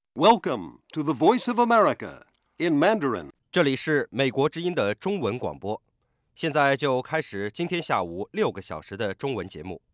Welcome to the Voice of America in Mandarin. 这里是美国之音的中文广播，现在就开始今天下午6个小时的中文节目。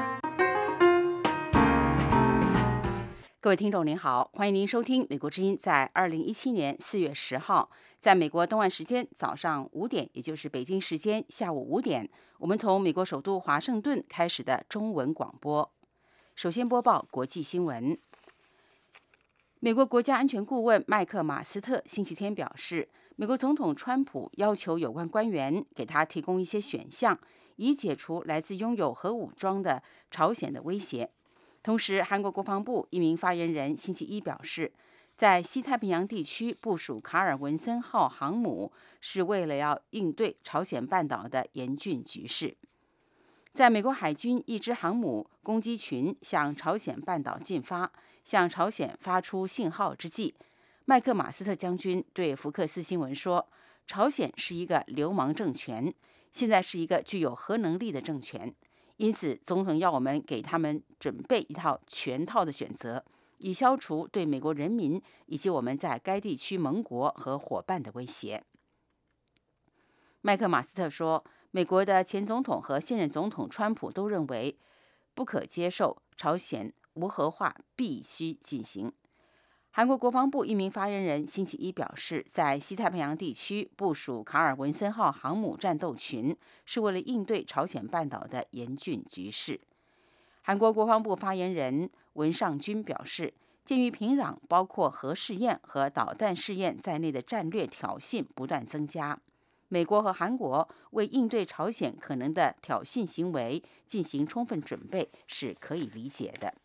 各位听众您好，欢迎您收听美国之音在2017年4月10号，在美国东岸时间早上5点，也就是北京时间下午5点，我们从美国首都华盛顿开始的中文广播。首先播报国际新闻。美国国家安全顾问麦克马斯特星期天表示，美国总统川普要求有关官员给他提供一些选项，以解除来自拥有核武装的朝鲜的威胁。同时，韩国国防部一名发言人星期一表示，在西太平洋地区部署卡尔文森号航母是为了要应对朝鲜半岛的严峻局势。在美国海军一支航母攻击群向朝鲜半岛进发，向朝鲜发出信号之际，麦克马斯特将军对福克斯新闻说，朝鲜是一个流氓政权，现在是一个具有核能力的政权，因此总统要我们给他们准备一套全套的选择，以消除对美国人民以及我们在该地区盟国和伙伴的威胁。麦克马斯特说，美国的前总统和现任总统川普都认为不可接受朝鲜无核化必须进行。韩国国防部一名发言人星期一表示，在西太平洋地区部署卡尔文森号航母战斗群是为了应对朝鲜半岛的严峻局势。韩国国防部发言人文尚军表示，鉴于平壤包括核试验和导弹试验在内的战略挑衅不断增加，美国和韩国为应对朝鲜可能的挑衅行为进行充分准备是可以理解的。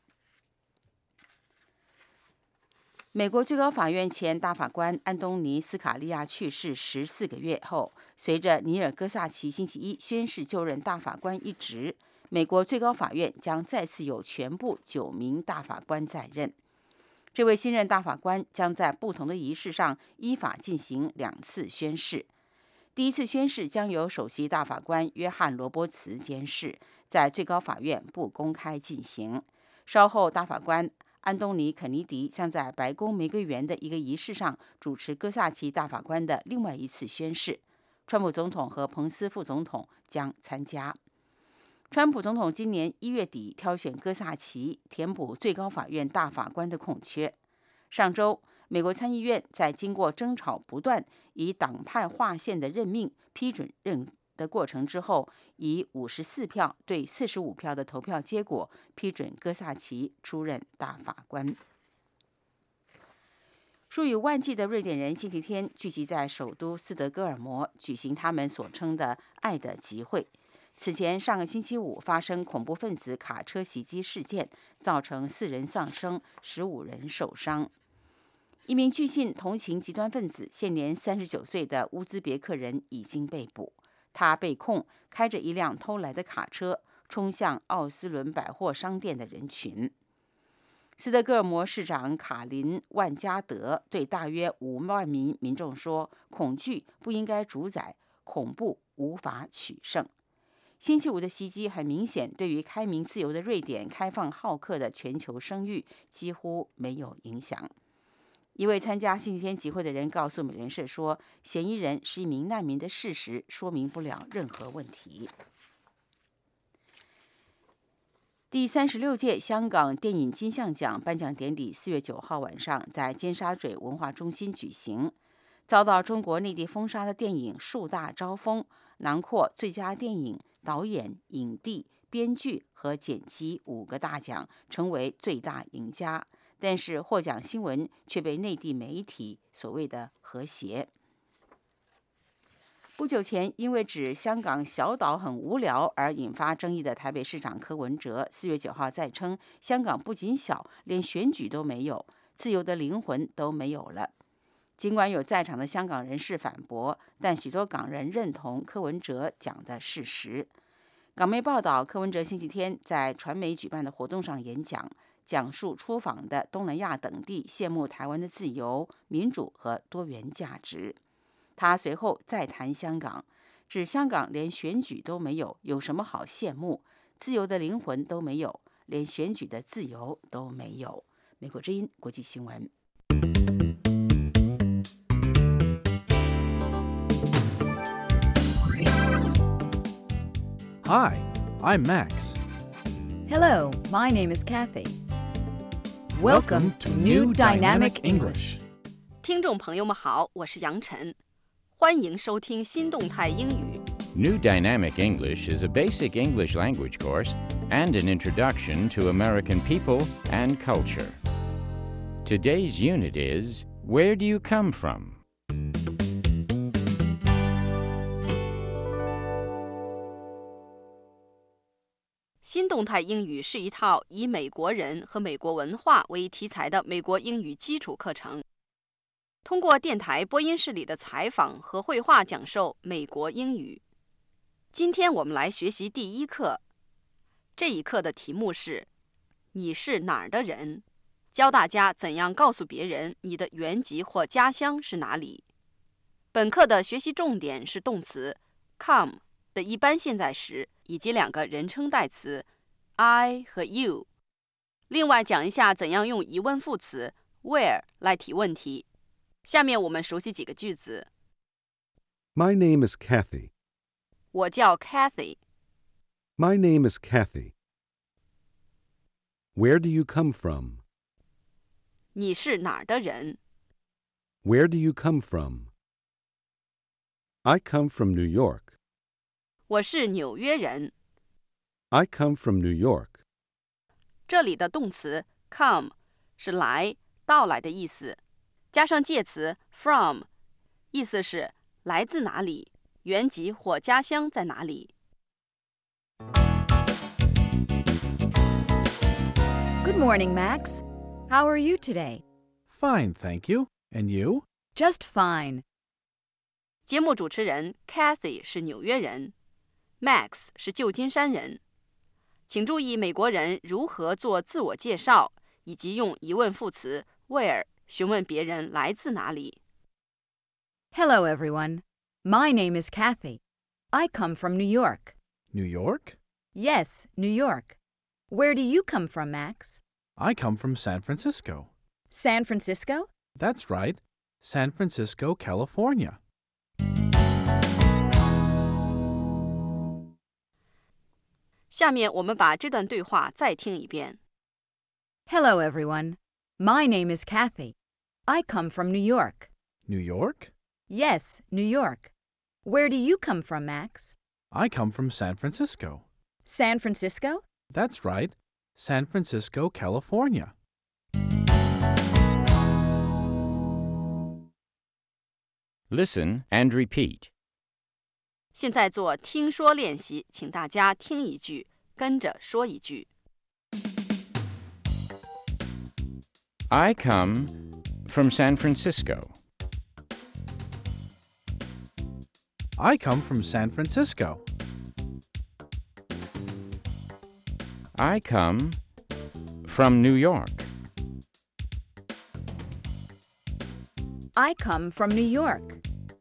美国最高法院前大法官安东尼·斯卡利亚去世14个月后，随着尼尔·戈萨奇星期一宣誓就任大法官一职，美国最高法院将再次有全部9名大法官在任。这位新任大法官将在不同的仪式上依法进行2次宣誓。第一次宣誓将由首席大法官约翰·罗伯茨监誓，在最高法院不公开进行。稍后，大法官安东尼·肯尼迪将在白宫玫瑰园的一个仪式上主持戈萨奇大法官的另外一次宣誓。川普总统和彭斯副总统将参加。川普总统今年1月底挑选戈萨奇填补最高法院大法官的空缺。上周，美国参议院在经过争吵不断、以党派划线的任命批准任的过程之后，以54票对45票的投票结果批准戈萨奇出任大法官。数以万计的瑞典人星期天聚集在首都斯德哥尔摩，举行他们所称的“爱的集会”。此前，上个星期五发生恐怖分子卡车袭击事件，造成4人丧生，15人受伤。一名据信同情极端分子、现年39岁的乌兹别克人已经被捕。他被控开着一辆偷来的卡车冲向奥斯伦百货商店的人群。斯德哥尔摩市长卡林·万加德对大约5万名民众说：“恐惧不应该主宰，恐怖无法取胜。”星期五的袭击很明显，对于开明自由的瑞典开放好客的全球声誉几乎没有影响。一位参加星期天集会的人告诉美联社说，嫌疑人是一名难民的事实说明不了任何问题。第36届香港电影金像奖颁奖典礼4月9号晚上在尖沙咀文化中心举行。遭到中国内地封杀的电影数大招风，囊括最佳电影、导演、影帝、编剧和剪辑5个大奖，成为最大赢家。但是获奖新闻却被内地媒体所谓的和谐。不久前，因为指香港小岛很无聊而引发争议的台北市长柯文哲，4月9号再称，香港不仅小，连选举都没有，自由的灵魂都没有了。尽管有在场的香港人士反驳，但许多港人认同柯文哲讲的事实。港媒报道，柯文哲星期天在传媒举办的活动上演讲，讲述出访的东南亚等地羡慕台湾的自由、民主和多元价值。他随后再谈香港，指香港连选举都没有，有什么好羡慕？自由的灵魂都没有，连选举的自由都没有。美国之音国际新闻。 Hi, I'm Max. Hello, my name is Kathy. Welcome to New Dynamic English. 听众朋友们好，我是杨晨，欢迎收听新动态英语。 New Dynamic English is a basic English language course and an introduction to American people and culture. Today's unit is, Where do you come from? 新动态英语是一套以美国人和美国文化为题材的美国英语基础课程，通过电台播音室里的采访和绘画讲授美国英语。今天我们来学习第一课，这一课的题目是“你是哪儿的人”，教大家怎样告诉别人你的原籍或家乡是哪里。本课的学习重点是动词 come 的一般现在时以及两个人称代词 I 和 you。另外讲一下怎样用疑问副词 where 来提问题。下面我们熟悉几个句子。 My name is Kathy. 我叫 Kathy。 My name is Kathy. Where do you come from? 你是哪儿的人？ Where do you come from? I come from New York. 我是纽约人。 I come from New York. 这里的动词 come 是来、到来的意思，加上介词 from， 意思是来自哪里，原籍或家乡在哪里。 Good morning, Max. How are you today? Fine, thank you. And you? Just fine. 节目主持人 Kathy 是纽约人， Max 是旧金山人。请注意美国人如何做自我介绍，以及用疑问副词 where 询问别人来自哪里。 Hello, everyone. My name is Kathy. I come from New York. New York? Yes, New York. Where do you come from, Max? I come from San Francisco. San Francisco? That's right. San Francisco, California. 下面我们把这段对话再听一遍。 Hello, everyone. My name is Kathy. I come from New York. New York? Yes, New York. Where do you come from, Max? I come from San Francisco. San Francisco? That's right. San Francisco, California. 'Listen and repeat. 现在做听说练习，请大家听一句，跟着说一句。 I come from San Francisco. I come from San Francisco. I come from New York. I come from New York.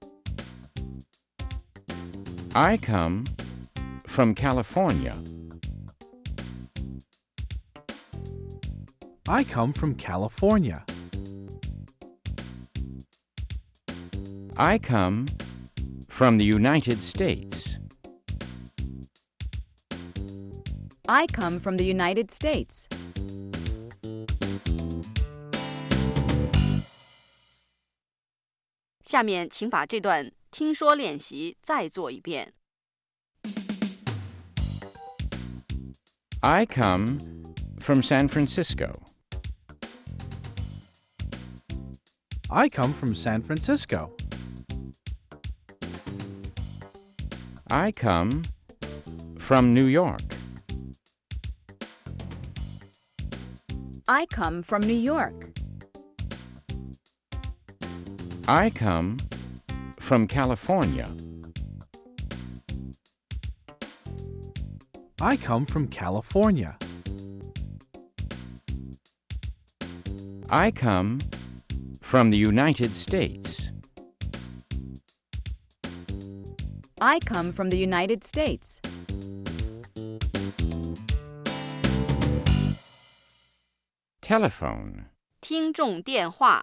I come from California. I come from California. I come from the United States. I come from the United States. 下面请把这段听说练习再做一遍。 I come from San Francisco. I come from San Francisco. I come from New York. I come from New York. I come from California. I come from California. I come from the United States. I come from the United States. 'Telephone. 听众电话。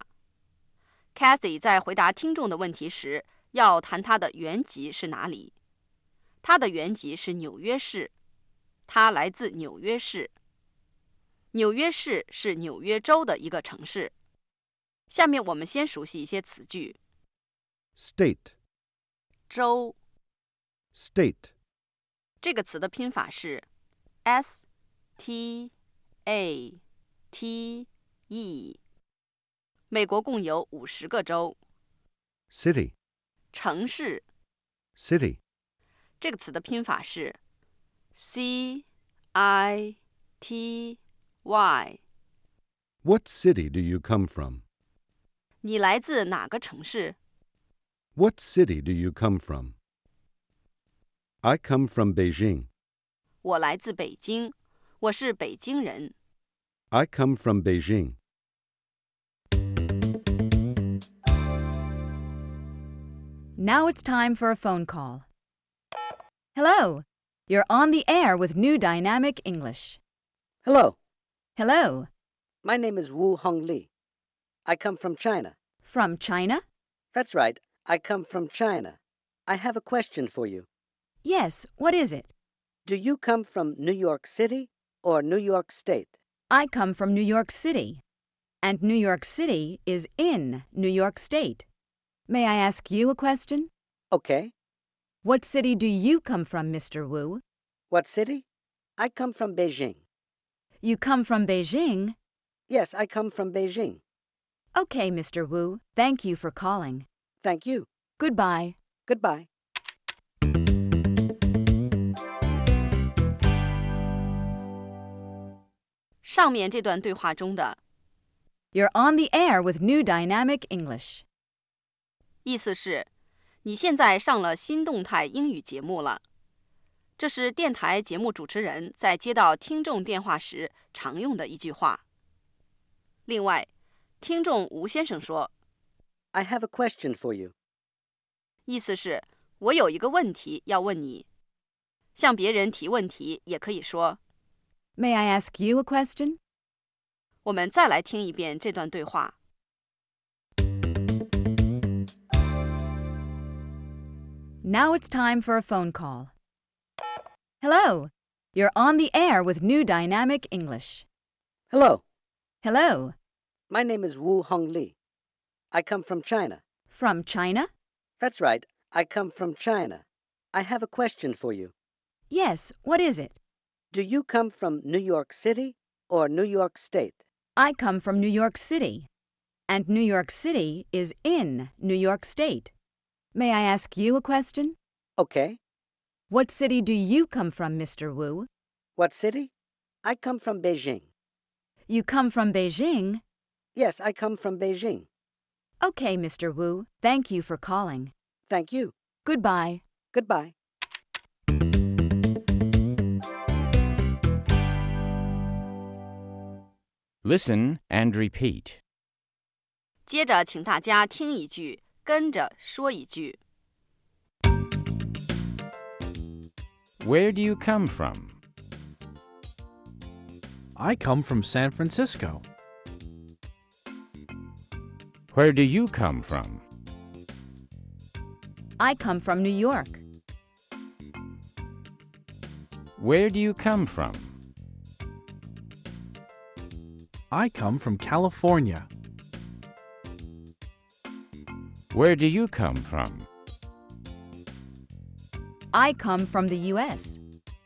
Kathy 在回答听众的问题时，要谈她的原籍是哪里。 他的原籍是纽约市，他来自纽约市。纽约市是纽约州的一个城市。下面我们先熟悉一些词句。 State. 州 State. 这个词的拼法是 S-T-A-T-E。美国共有50个州。 City. 城市 City. 这个词的拼法是 C-I-T-Y。 What city do you come from? 你来自哪个城市？ What city do you come from? I come from Beijing. 我来自北京，我是北京人。 I come from Beijing. Now it's time for a phone call. Hello, you're on the air with New Dynamic English. Hello, Hello, my name is Wu Hongli. I come from China. from China? That's right, I come from China. I have a question for you. Yes, what is it? Do you come from New York City or New York State? I come from New York City, and New York City is in New York State. May I ask you a question? Okay. What city do you come from, Mr. Wu? What city? I come from Beijing. You come from Beijing? Yes, I come from Beijing. Okay, Mr. Wu, thank you for calling. Thank you. Goodbye. Goodbye. 上面这段对话中的 You're on the air with New Dynamic English. 意思是，你现在上了新动态英语节目了。这是电台节目主持人在接到听众电话时常用的一句话。另外，听众吴先生说 I have a question for you. 意思是我有一个问题要问你。向别人提问题也可以说。 May I ask you a question? 我们再来听一遍这段对话。 Now it's time for a phone call. Hello, you're on the air with New Dynamic English. Hello, Hello, my name is Wu Hongli. I come from China. from China? That's right, I come from China. I have a question for you. Yes, what is it? Do you come from New York City or New York State? I come from New York City, and New York City is in New York State. May I ask you a question? Okay. What city do you come from, Mr. Wu? What city? I come from Beijing. You come from Beijing? Yes, I come from Beijing. Okay, Mr. Wu, thank you for calling. Thank you. Goodbye. Goodbye. Listen and repeat. 接着，请大家听一句，跟着说一句。 Where do you come from? I come from San Francisco. Where do you come from? I come from New York. Where do you come from? I come from California. Where do you come from? I come from the U.S.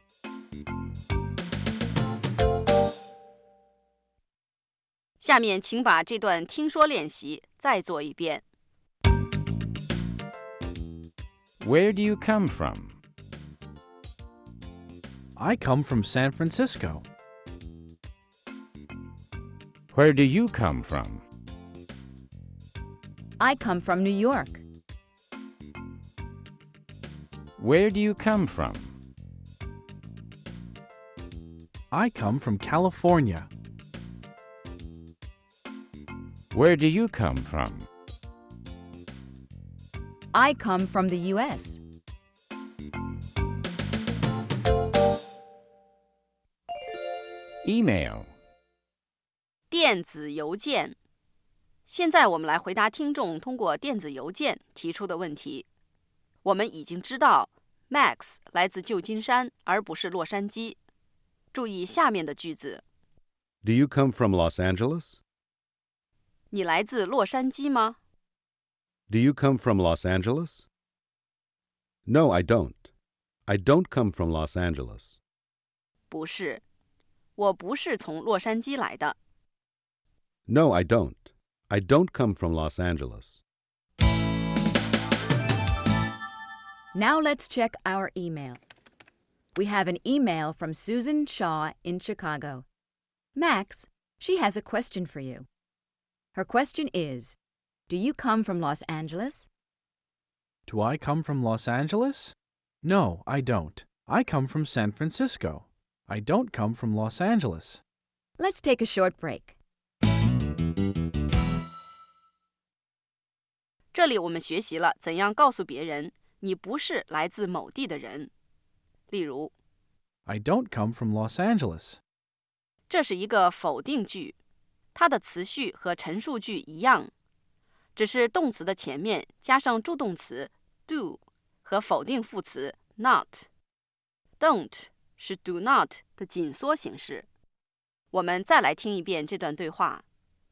下面，请把这段听说练习再做一遍。 Where do you come from? I come from San Francisco. Where do you come from? I come from New York. Where do you come from? I come from California. Where do you come from? I come from the U.S. ？Email. 电子邮件。现在我们来回答听众通过电子邮件提出的问题。我们已经知道 Max 来自旧金山，而不是洛杉矶。注意下面的句子： Do you come from Los Angeles? 你来自洛杉矶吗？ Do you come from Los Angeles? No, I don't. I don't come from Los Angeles. 不是，我不是从洛杉矶来的。 No, I don't. I don't come from Los Angeles. Now let's check our email. We have an email from Susan Shaw in Chicago. Max, she has a question for you. Her question is, do you come from Los Angeles? Do I come from Los Angeles? No, I don't. I come from San Francisco. I don't come from Los Angeles. Let's take a short break. 这里我们学习了怎样告诉别人你不是来自某地的人。例如 I don't come from Los Angeles. 这是一个否定句，它的词序和陈述句一样，只是动词的前面加上助动词 do 和否定副词 not。Don't 是 do not 的紧缩形式。我们再来听一遍这段对话。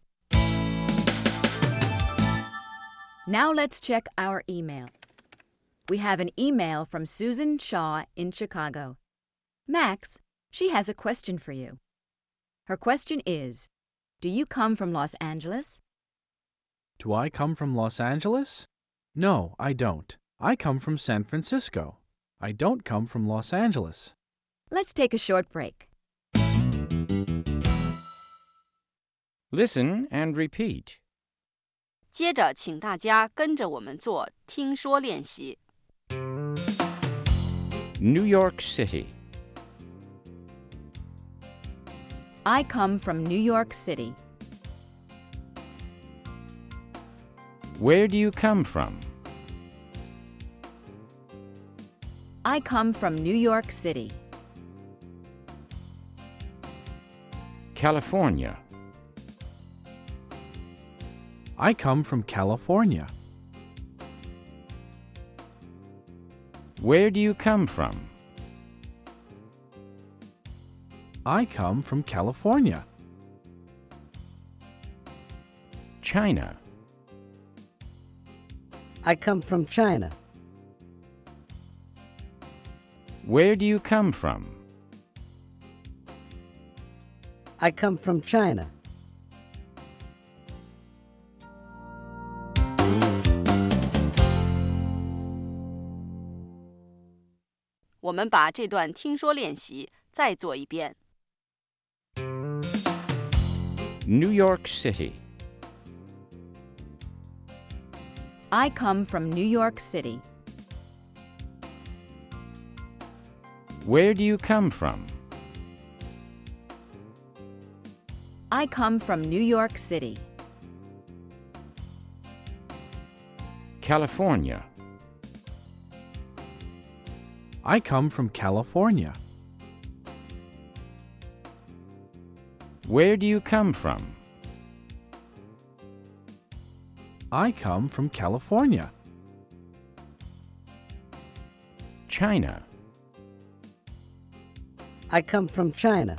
Now let's check our email. We have an email from Susan Shaw in Chicago. Max, she has a question for you. Her question is, do you come from Los Angeles? Do I come from Los Angeles? No, I don't. I come from San Francisco. I don't come from Los Angeles. Let's take a short break. Listen and repeat. 接着请大家跟着我们做听说练习。 New York City. I come from New York City. Where do you come from? I come from New York City. California. I come from California. Where do you come from? I come from California. China. I come from China. Where do you come from? I come from China. 《我们把这段听说练习再做一遍。 New York City. I come from New York City. Where do you come from? I come from New York City. California. I come from California. Where do you come from? I come from California. China. I come from China.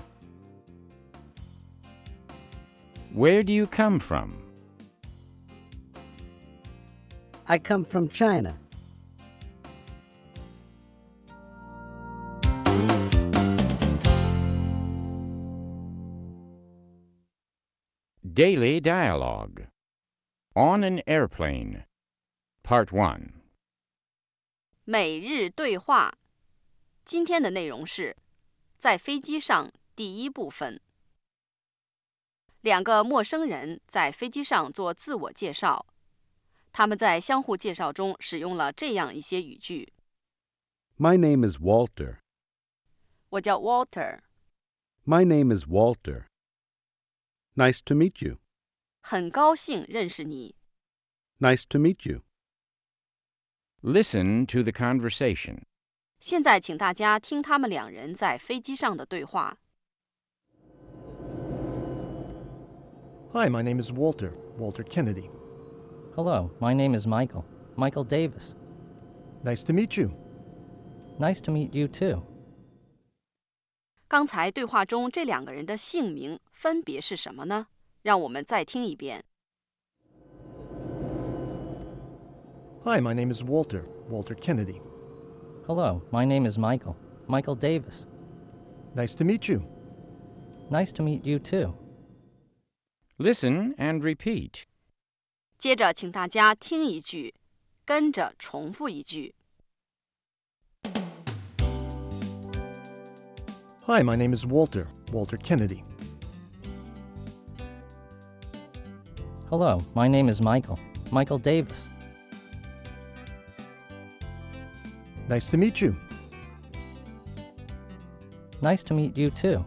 Where do you come from? I come from China. Daily Dialogue. On an Airplane. Part 1. 每日对话。今天的内容是在飞机上第一部分。两个陌生人在飞机上做自我介绍，他们在相互介绍中使用了这样一些语句： My name is Walter. 我叫 Walter， My name is Walter. Nice to meet you. 很高兴认识你。 Nice to meet you. Listen to the conversation. 现在请大家听他们两人在飞机上的对话。 Hi, my name is Walter Kennedy. Hello, my name is Michael Davis. Nice to meet you. Nice to meet you too. 刚才对话中这两个人的姓名分别是什么呢？让我们再听一遍。 Hi, my name is Walter, Walter Kennedy. Hello, my name is Michael, Michael Davis. Nice to meet you. Nice to meet you too. Listen and repeat. 接着，请大家听一句，跟着重复一句。 Hi, my name is Walter, Walter Kennedy. Hello, my name is Michael, Michael Davis. Nice to meet you. Nice to meet you too.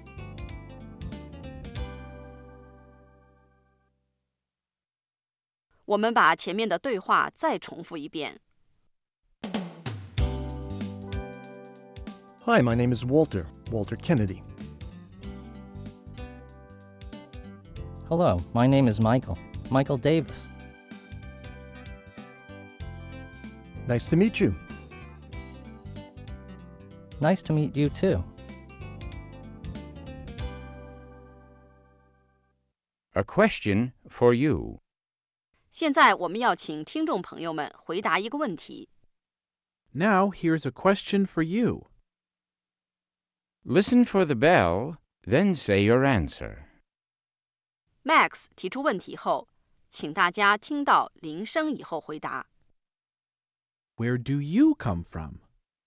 我们把前面的对话再重复一遍。 Hi, my name is Walter, Walter Kennedy. Hello, my name is Michael, Michael Davis. Nice to meet you. Nice to meet you too. A question for you. 现在我们要请听众朋友们回答一个问题。 Now here's a question for you. Listen for the bell, then say your answer. Max 提出问题后，请大家听到铃声以后回答。 Where do you come from?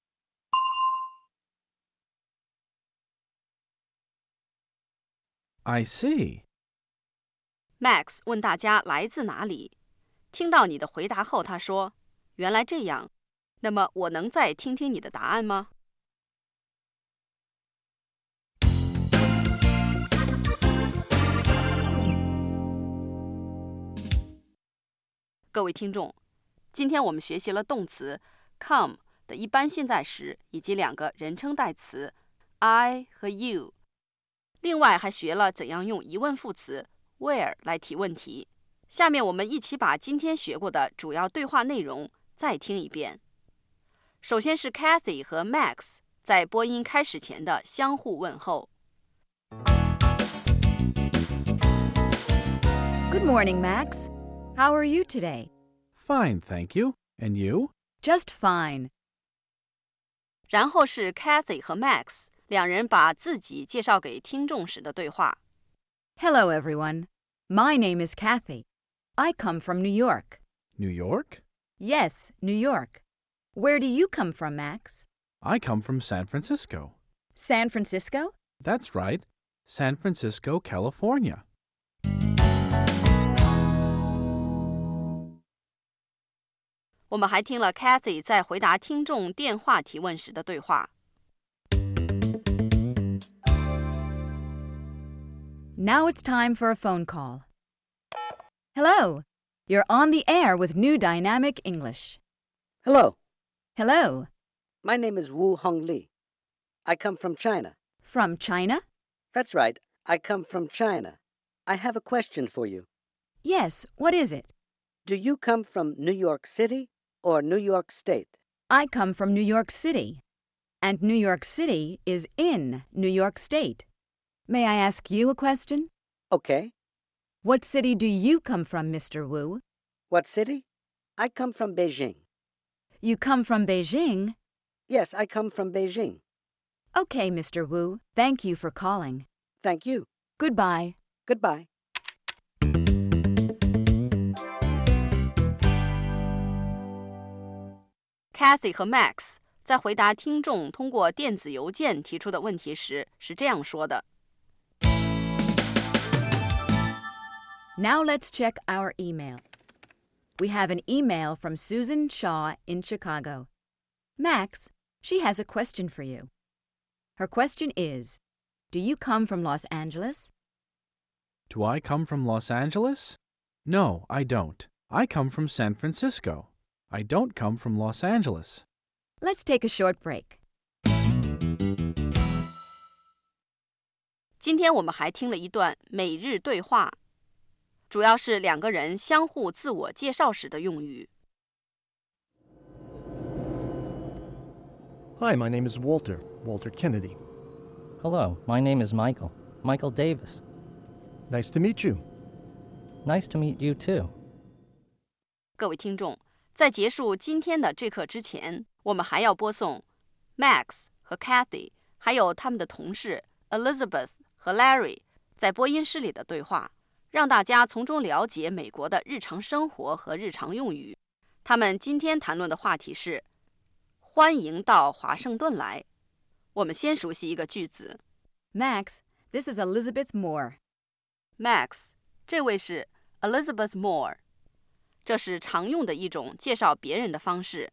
I see. Max 问大家来自哪里，听到你的回答后，他说：“原来这样，那么我能再听听你的答案吗？”各位听众，今天我们学习了动词 come 的一般现在时以及两个人称代词 I 和 you， 另外还学了怎样用疑问副词 where 来提问题。下面我们一起把今天学过的主要对话内容再听一遍。首先是 Kathy 和 Max 在播音开始前的相互问候。 Good morning, Max. How are you today? Fine, thank you. And you? Just fine. 然后是 Kathy 和 Max 两人把自己介绍给听众时的对话。 Hello, everyone. My name is Kathy. I come from New York. New York? Yes, New York. Where do you come from, Max? I come from San Francisco. San Francisco? That's right. San Francisco, California. 我们还听了 Kathy 在回答听众电话提问时的对话。 Now it's time for a phone call. Hello. You're on the air with New Dynamic English. Hello. Hello. My name is Wu Hongli. I come from China. From China? That's right. I come from China. I have a question for you. Yes, what is it? Do you come from New York City or New York State? I come from New York City. And New York City is in New York State. May I ask you a question? Okay. What city do you come from, Mr. Wu? What city? I come from Beijing. You come from Beijing? Yes, I come from Beijing. Okay, Mr. Wu. Thank you for calling. Thank you. Goodbye. Goodbye. Kathy 和 Max 在回答听众通过电子邮件提出的问题时是这样说的。 Now let's check our email. We have an email from Susan Shaw in Chicago. Max, she has a question for you. Her question is, do you come from Los Angeles? Do I come from Los Angeles? No, I don't. I come from San Francisco. I don't come from Los Angeles. Let's take a short break. 今天我们还听了一段每日对话，主要是两个人相互自我介绍时的用语。 Hi, my name is Walter, Walter Kennedy. Hello, my name is Michael, Michael Davis. Nice to meet you. Nice to meet you too. 各位听众，在结束今天的这课之前，我们还要播送 Max 和 Kathy 还有他们的同事 Elizabeth 和 Larry 在播音室里的对话，让大家从中了解美国的日常生活和日常用语。他们今天谈论的话题是欢迎到华盛顿来。我们先熟悉一个句子 Max, this is Elizabeth Moore. Max 这位是 Elizabeth Moore， 这是常用的一种介绍别人的方式。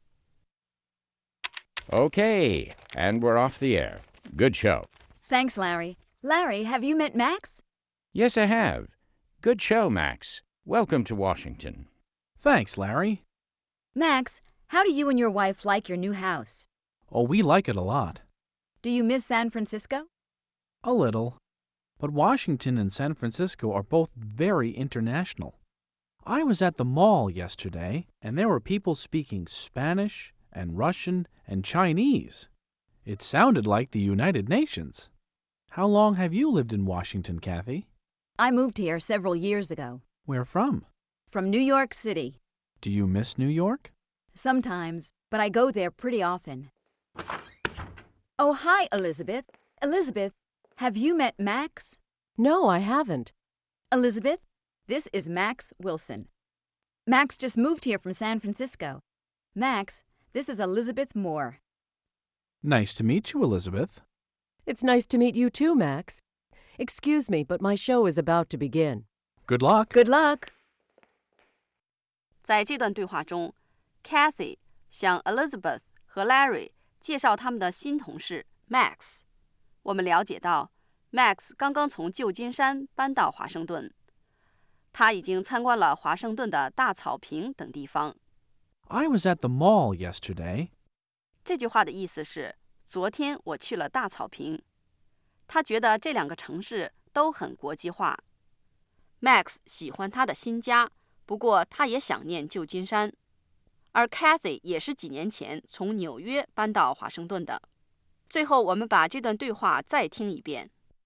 Okay, and we're off the air. Good show. Thanks, Larry. Larry, have you met Max? Yes, I have. Good show, Max. Welcome to Washington. Thanks, Larry. Max, how do you and your wife like your new house? Oh, we like it a lot. Do you miss San Francisco? A little. But Washington and San Francisco are both very international. I was at the mall yesterday, and there were people speaking Spanish and Russian and Chinese. It sounded like the United Nations. How long have you lived in Washington, Kathy? I moved here several years ago. Where from? From New York City. Do you miss New York? Sometimes, but I go there pretty often. Oh, hi, Elizabeth. Elizabeth, have you met Max? No, I haven't. Elizabeth, this is Max Wilson. Max just moved here from San Francisco. Max, this is Elizabeth Moore. Nice to meet you, Elizabeth. It's nice to meet you too, Max. Excuse me, but my show is about to begin. Good luck. Good luck. 在这段对话中 Kathy 向 Elizabeth 和 Larry 介绍他们的新同事 Max。我们了解到 Max 刚刚从旧金山搬到华盛顿，他已经参观了华盛顿的大草坪等地方。 I was at the mall yesterday. 这句话的意思是昨天我去了大草坪。他觉得这两个城市都很国际化。Max 喜欢他的新家，不过他也想念旧金山。而 Kathy 也是几年前从纽约搬到华盛顿的。最后，我们把这段对话再听一遍。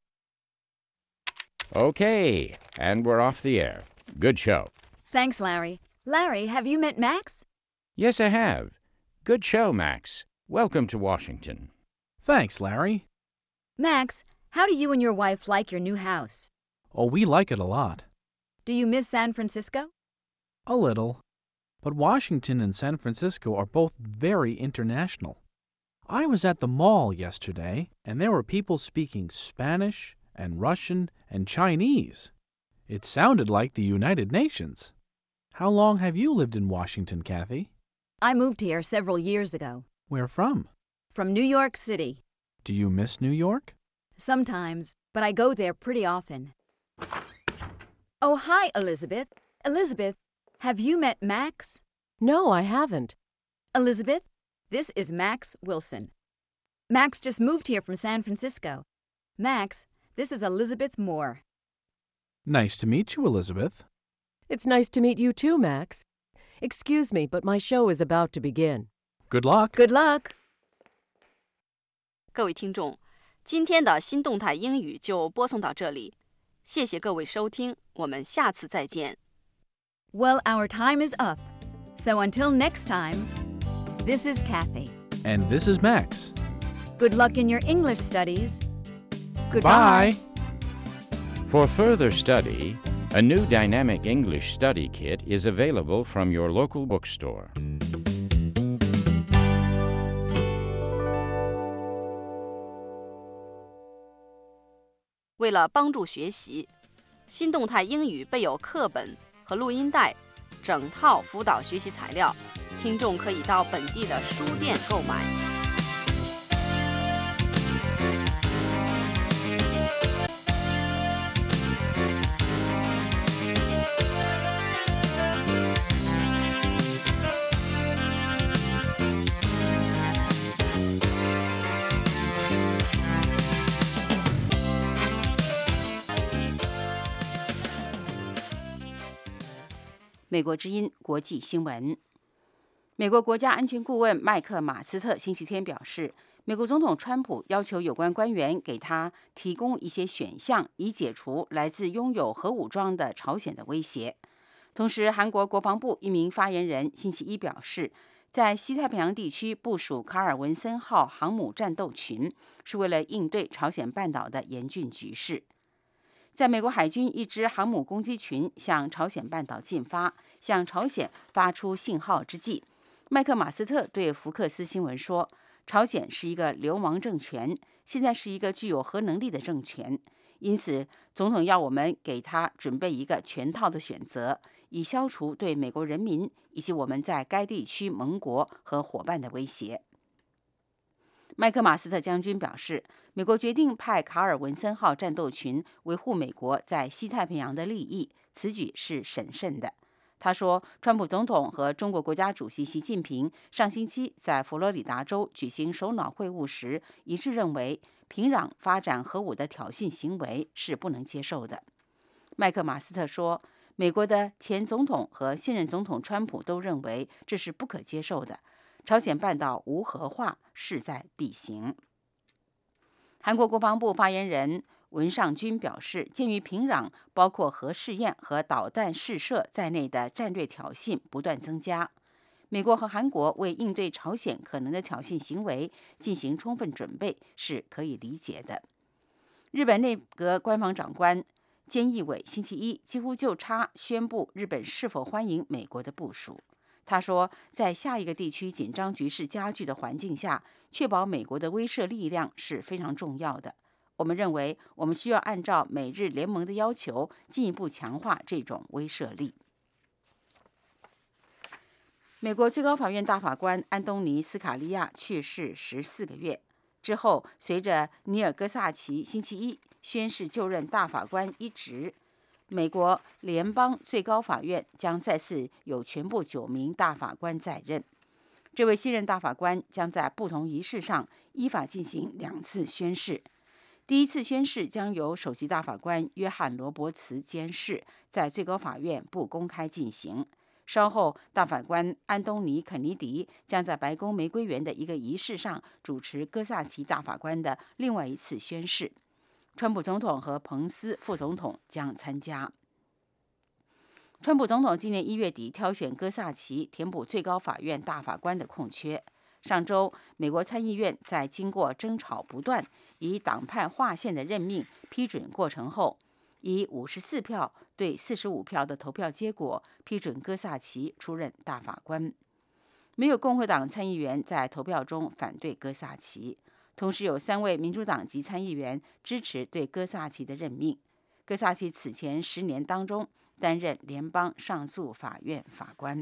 Okay, and we're off the air. Good show. Thanks, Larry. Larry, have you met Max? Yes, I have. Good show, Max. Welcome to Washington. Thanks, Larry. Max, how do you and your wife like your new house? Oh, we like it a lot. Do you miss San Francisco? A little. But Washington and San Francisco are both very international. I was at the mall yesterday, and there were people speaking Spanish and Russian and Chinese. It sounded like the United Nations. How long have you lived in Washington, Kathy? I moved here several years ago. Where from? From New York City. Do you miss New York? Sometimes, but I go there pretty often. Oh, hi, Elizabeth. Elizabeth, have you met Max? No, I haven't. Elizabeth, this is Max Wilson. Max just moved here from San Francisco. Max, this is Elizabeth Moore. Nice to meet you, Elizabeth. It's nice to meet you too, Max. Excuse me, but my show is about to begin. Good luck. Good luck. 各位听众，今天的新动态英语就播送到这里，谢谢各位收听，我们下次再见。 Well, our time is up. So until next time, this is Kathy. And this is Max. Good luck in your English studies. Goodbye. For further study, a new dynamic English study kit is available from your local bookstore. 为了帮助学习，新动态英语备有课本和录音带，整套辅导学习材料，听众可以到本地的书店购买。 美国之音国际新闻。 美国国家安全顾问麦克马斯特星期天表示，美国总统川普要求有关官员给他提供一些选项，以解除来自拥有核武装的朝鲜的威胁。同时，韩国国防部一名发言人星期一表示，在西太平洋地区部署卡尔文森号航母战斗群，是为了应对朝鲜半岛的严峻局势。在美国海军一支航母攻击群向朝鲜半岛进发，向朝鲜发出信号之际，麦克马斯特对福克斯新闻说，朝鲜是一个流氓政权，现在是一个具有核能力的政权，因此总统要我们给他准备一个全套的选择，以消除对美国人民以及我们在该地区盟国和伙伴的威胁。麦克马斯特将军表示，美国决定派卡尔文森号战斗群维护美国在西太平洋的利益，此举是审慎的。他说，川普总统和中国国家主席习近平上星期在佛罗里达州举行首脑会晤时，一致认为平壤发展核武的挑衅行为是不能接受的。麦克马斯特说，美国的前总统和现任总统川普都认为这是不可接受的，朝鲜半岛无核化势在必行。韩国国防部发言人文尚军表示，鉴于平壤包括核试验和导弹试射在内的战略挑阁不断增加，美国和韩国为应对朝鲜可能的挑衅行为进行充分准备是可以理解的。日本内阁官房长官菅义伟星期一几乎就差宣布日本是否欢迎美国的部署。他说，在下一个地区紧张局势加剧的环境下，确保美国的威慑力量是非常重要的。我们认为，我们需要按照美日联盟的要求，进一步强化这种威慑力。美国最高法院大法官安东尼·斯卡利亚去世14个月之后，随着尼尔·戈萨奇星期一宣誓就任大法官一职，美国联邦最高法院将再次有全部9名大法官在任。这位新任大法官将在不同仪式上依法进行2次宣誓。第一次宣誓将由首席大法官约翰·罗伯茨监誓，在最高法院不公开进行。稍后，大法官安东尼·肯尼迪将在白宫玫瑰园的一个仪式上主持戈萨奇大法官的另外一次宣誓。川普总统和彭斯副总统将参加。川普总统今年1月底挑选戈萨奇填补最高法院大法官的空缺。上周，美国参议院在经过争吵不断、以党派划线的任命批准过程后，以54票对45票的投票结果批准戈萨奇出任大法官。没有共和党参议员在投票中反对戈萨奇，同时有3位民主党籍参议员支持对戈萨奇的任命。戈萨奇此前10年当中担任联邦上诉法院法官。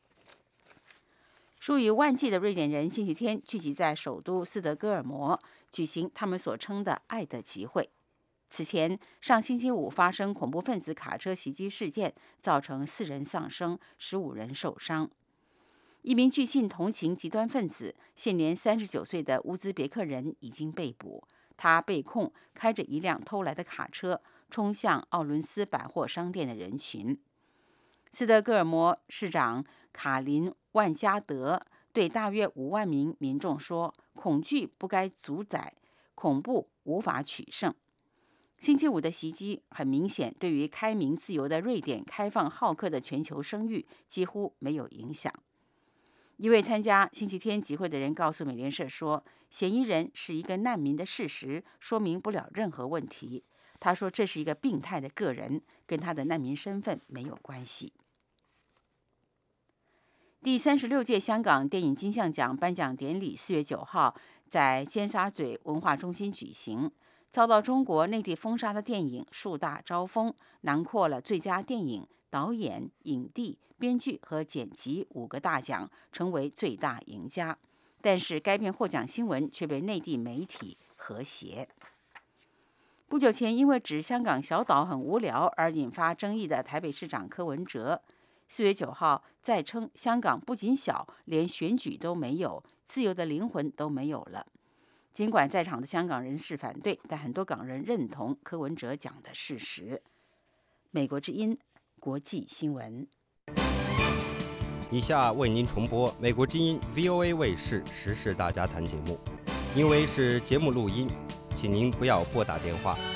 数以万计的瑞典人星期天聚集在首都斯德哥尔摩，举行他们所称的爱的集会。此前，上星期五发生恐怖分子卡车袭击事件，造成4人丧生，15人受伤。一名据信同情极端分子、现年39岁的乌兹别克人已经被捕，他被控开着一辆偷来的卡车冲向奥伦斯百货商店的人群。斯德哥尔摩市长卡林·万加德对大约5万名民众说：“恐惧不该主宰，恐怖无法取胜。”星期五的袭击很明显，对于开明自由的瑞典开放好客的全球声誉几乎没有影响。一位参加星期天集会的人告诉美联社说：“嫌疑人是一个难民的事实说明不了任何问题。”他说：“这是一个病态的个人，跟他的难民身份没有关系。”第36届香港电影金像奖颁奖典礼4月9号在尖沙咀文化中心举行。遭到中国内地封杀的电影树大招风，囊括了最佳电影、导演、影帝、编剧和剪辑5个大奖，成为最大赢家。但是该片获奖新闻却被内地媒体和谐。不久前，因为指香港小岛很无聊而引发争议的台北市长柯文哲，4月9号再称香港不仅小，连选举都没有，自由的灵魂都没有了。尽管在场的香港人士反对，但很多港人认同柯文哲讲的事实。美国之音国际新闻。 以下为您重播美国之音 VOA 卫视时事大家谈节目，因为是节目录音，请您不要拨打电话。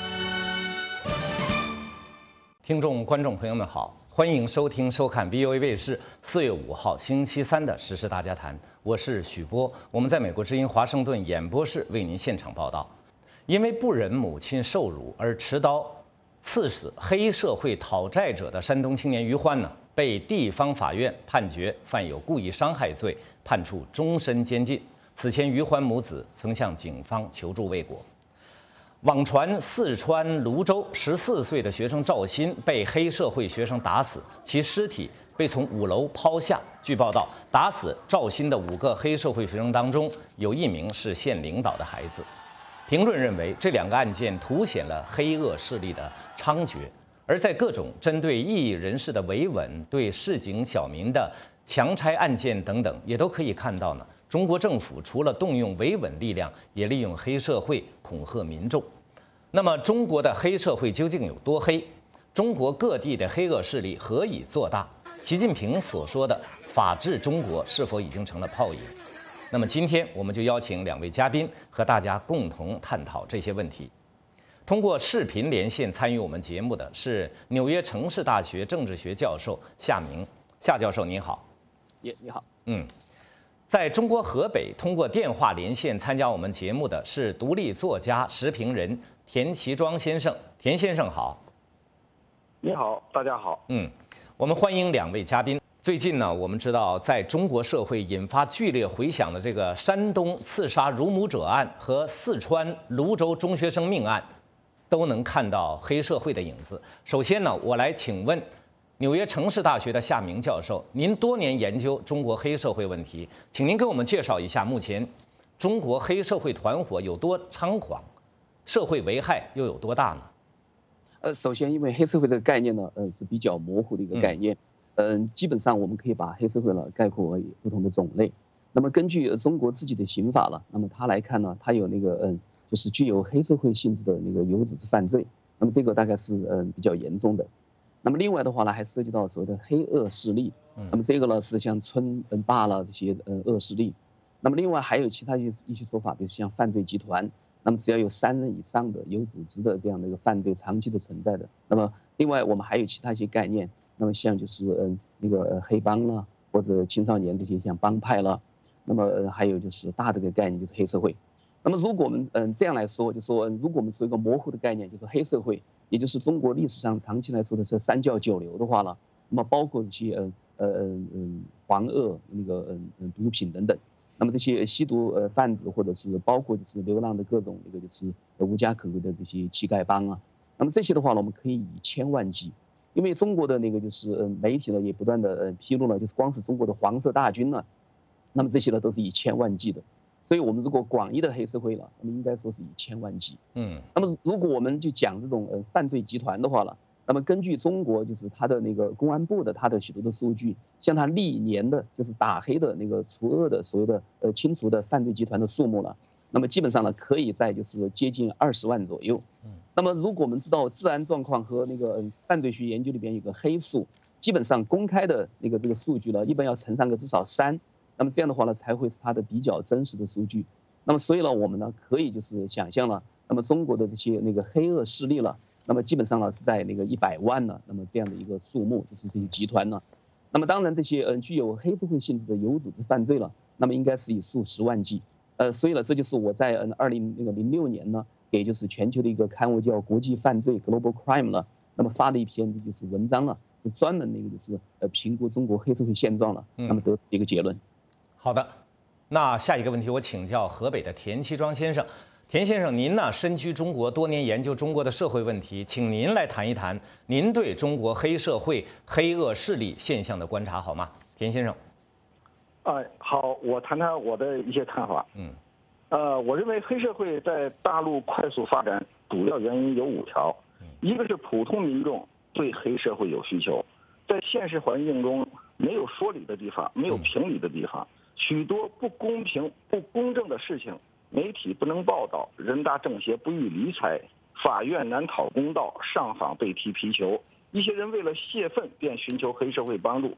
听众、观众朋友们好，欢迎收听、收看 VOA 卫视4月5号星期三的时事大家谈，我是许波，我们在美国之音华盛顿演播室为您现场报道。因为不忍母亲受辱而持刀刺死黑社会讨债者的山东青年于欢呢，被地方法院判决犯有故意伤害罪，判处终身监禁。此前，于欢母子曾向警方求助未果。网传四川泸州14岁的学生赵鑫被黑社会学生打死，其尸体被从5楼抛下。据报道，打死赵鑫的5个黑社会学生当中，有1名是县领导的孩子。评论认为，这2个案件凸显了黑恶势力的猖獗，而在各种针对异议人士的维稳、对市井小民的强拆案件等等，也都可以看到呢。中国政府除了动用维稳力量，也利用黑社会恐吓民众。那么，中国的黑社会究竟有多黑？中国各地的黑恶势力何以做大？习近平所说的“法治中国”是否已经成了泡影？那么今天我们就邀请2位嘉宾和大家共同探讨这些问题。通过视频连线参与我们节目的是纽约城市大学政治学教授夏明。夏教授您好。 你好。 在中国河北通过电话连线参加我们节目的是独立作家、时评人田其庄先生。田先生好。 你好，大家好。 我们欢迎2位嘉宾。最近呢，我们知道在中国社会引发剧烈回响的这个山东刺杀乳母者案和四川泸州中学生命案，都能看到黑社会的影子。首先呢，我来请问纽约城市大学的夏明教授，您多年研究中国黑社会问题，请您给我们介绍一下目前中国黑社会团伙有多猖狂，社会危害又有多大呢？ 首先，因为黑社会这个概念呢，是比较模糊的一个概念。基本上我们可以把黑社会呢概括为不同的种类。那么根据中国自己的刑法了，那么它来看呢，它有那个就是具有黑社会性质的那个有组织犯罪。那么这个大概是比较严重的。那么另外的话呢，还涉及到所谓的黑恶势力。那么这个呢是像村霸了这些恶势力。那么另外还有其他一些说法，比如像犯罪集团。那么只要有3人以上的有组织的这样的一个犯罪长期的存在的。那么另外我们还有其他一些概念。那么像就是那个黑帮啦，或者青少年这些像帮派啦，那么还有就是大的一个概念就是黑社会。那么如果我们这样来说，就说如果我们说一个模糊的概念，就是黑社会，也就是中国历史上长期来说的是3教9流的话呢，那么包括这些黄恶那个毒品等等，那么这些吸毒贩子或者是包括就是流浪的各种那个就是无家可归的这些乞丐帮啊，那么这些的话呢，我们可以以千万计。因为中国的那个就是媒体呢也不断的披露了，就是光是中国的黄色大军呢，那么这些呢都是以千万计的，所以我们如果广义的黑社会了，那么应该说是以千万计。那么如果我们就讲这种犯罪集团的话了，那么根据中国就是它的那个公安部的它的许多的数据，像它历年的就是打黑的那个除恶的所谓的清除的犯罪集团的数目了，那么基本上呢可以在就是接近20万左右。那么如果我们知道治安状况和那个犯罪学研究里边有个黑数，基本上公开的那个这个数据呢，一般要乘上个至少3，那么这样的话呢才会是它的比较真实的数据。那么所以呢，我们呢可以就是想象了，那么中国的这些那个黑恶势力了，那么基本上呢是在那个100万呢，那么这样的一个数目，就是这些集团呢。那么当然这些具有黑社会性质的有组织犯罪了，那么应该是以数10万计。所以呢，这就是我在2006年呢，给就是全球的一个刊物叫《国际犯罪 Global Crime》了，那么发了一篇就是文章了，就专门那个就是评估中国黑社会现状了，那么得出一个结论。 好的，那下一个问题我请教河北的田其庄先生。田先生，您呢身居中国多年，研究中国的社会问题，请您来谈一谈您对中国黑社会、黑恶势力现象的观察好吗？田先生。 好，我谈谈我的一些看法。我认为黑社会在大陆快速发展主要原因有5条，一个是普通民众对黑社会有需求，在现实环境中没有说理的地方，没有评理的地方，许多不公平、不公正的事情，媒体不能报道，人大政协不予理睬，法院难讨公道，上访被踢皮球，一些人为了泄愤便寻求黑社会帮助。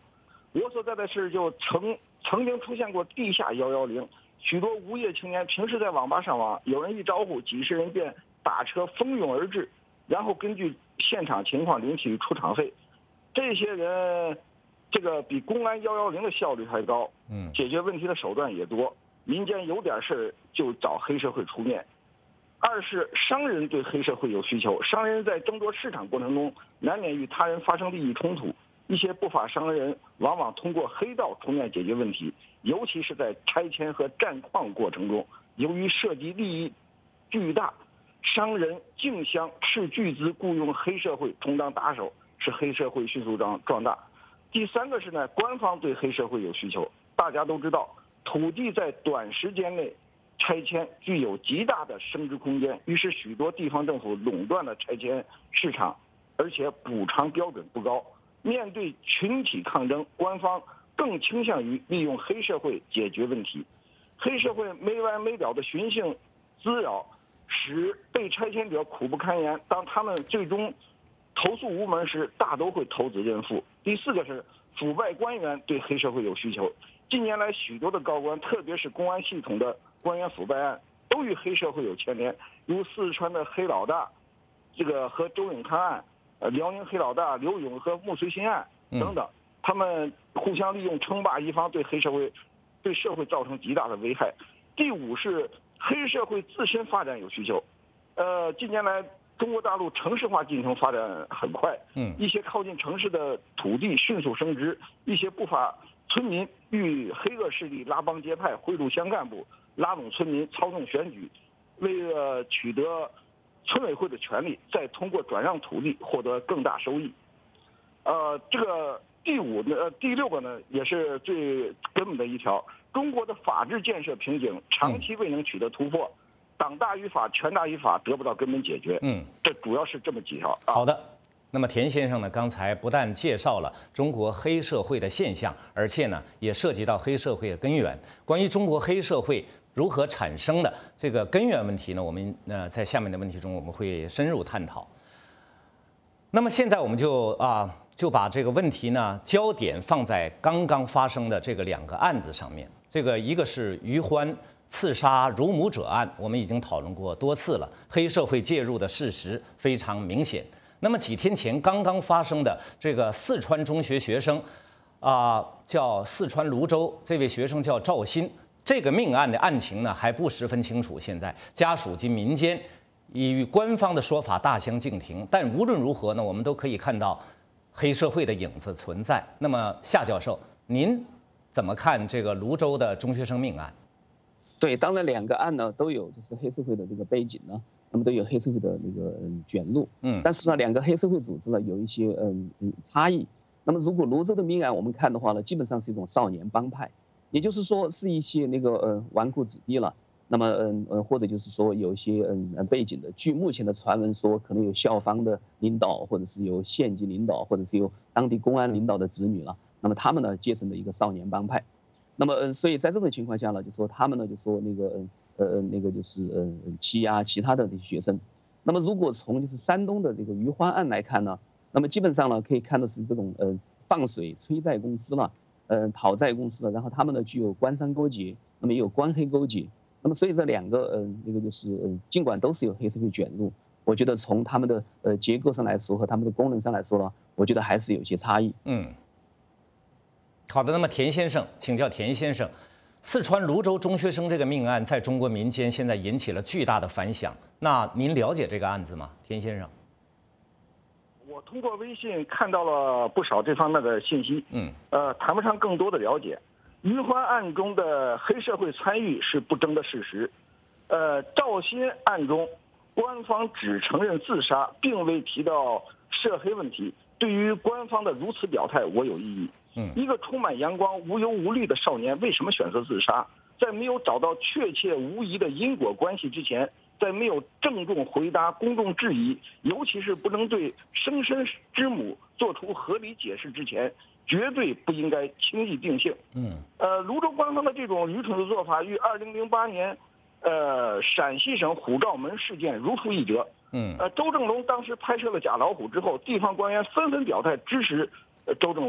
我所在的市就曾经出现过地下110，许多无业青年平时在网吧上网，有人一招呼，几十人便打车蜂拥而至，然后根据现场情况领取出场费。这些人，这个比公安110的效率还高，解决问题的手段也多。民间有点事就找黑社会出面。二是商人对黑社会有需求，商人在争夺市场过程中难免与他人发生利益冲突，一些不法商人往往通过黑道出面解决问题，尤其是在拆迁和占矿过程中，由于涉及利益巨大，商人竞相斥巨资雇佣黑社会充当打手，使黑社会迅速壮大。第三个是呢，官方对黑社会有需求。大家都知道，土地在短时间内拆迁具有极大的升值空间，于是许多地方政府垄断了拆迁市场，而且补偿标准不高。面对群体抗争，官方更倾向于利用黑社会解决问题。黑社会没完没了的寻衅滋扰，使被拆迁者苦不堪言。当他们最终投诉无门时，大都会投子认负。第四个是腐败官员对黑社会有需求。近年来，许多的高官，特别是公安系统的官员腐败案，都与黑社会有牵连，如四川的黑老大，这个和周永康案，辽宁黑老大刘勇和穆随新案等等，他们互相利用称霸一方，对社会造成极大的危害。第五是黑社会自身发展有需求。近年来中国大陆城市化进程发展很快，一些靠近城市的土地迅速升值，一些不法村民与黑恶势力拉帮结派，贿赂乡干部，拉拢村民，操纵选举，为了取得村委会的权利，再通过转让土地获得更大收益。这个第六个呢，也是最根本的一条，中国的法治建设瓶颈长期未能取得突破，党大于法，权大于法得不到根本解决。这主要是这么几条。 好的。那么田先生呢，刚才不但介绍了中国黑社会的现象，而且呢，也涉及到黑社会的根源。关于中国黑社会如何产生的这个根源问题呢，我们在下面的问题中我们会深入探讨。那么现在我们就把这个问题呢焦点放在刚刚发生的这个2个案子上面。这个一个是于欢刺杀乳母者案，我们已经讨论过多次了，黑社会介入的事实非常明显。那么几天前刚刚发生的这个四川中学学生，叫四川泸州，这位学生叫赵鑫，这个命案的案情呢还不十分清楚，现在家属及民间与官方的说法大相径庭。但无论如何呢，我们都可以看到黑社会的影子存在。那么夏教授，您怎么看这个泸州的中学生命案？ 对，当然2个案呢都有就是黑社会的这个背景呢。那么都有黑社会的那个卷入，但是呢，2个黑社会组织呢有一些差异。那么如果泸州的命案我们看的话呢，基本上是一种少年帮派，也就是说是一些那个纨绔子弟了。那么或者就是说有一些背景的，据目前的传闻说，可能有校方的领导，或者是有县级领导，或者是有当地公安领导的子女了。那么他们呢结成了一个少年帮派。那么所以在这种情况下呢，就说他们呢就说那个就是欺压其他的这些学生。那么如果从就是山东的这个于欢案来看呢，那么基本上呢可以看的是这种放水催债公司了，讨债公司了，然后他们呢具有官商勾结，那么也有官黑勾结。那么所以这2个那个就是尽管都是有黑社会卷入，我觉得从他们的结构上来说和他们的功能上来说呢，我觉得还是有些差异。 好的，那么田先生，请教田先生，四川泸州中学生这个命案在中国民间现在引起了巨大的反响，那您了解这个案子吗，田先生？ 我通过微信看到了不少这方面的信息，谈不上更多的了解。于欢案中的黑社会参与是不争的事实，赵鑫案中，官方只承认自杀，并未提到涉黑问题。对于官方的如此表态，我有异议。一个充满阳光、无忧无虑的少年，为什么选择自杀？在没有找到确切无疑的因果关系之前，在没有郑重回答公众质疑，尤其是不能对生身之母做出合理解释之前，绝对不应该轻易定性。泸州官方的这种愚蠢的做法，与2008年，陕西省虎照门事件如出一辙。周正龙当时拍摄了假老虎之后，地方官员纷纷表态支持周正龙。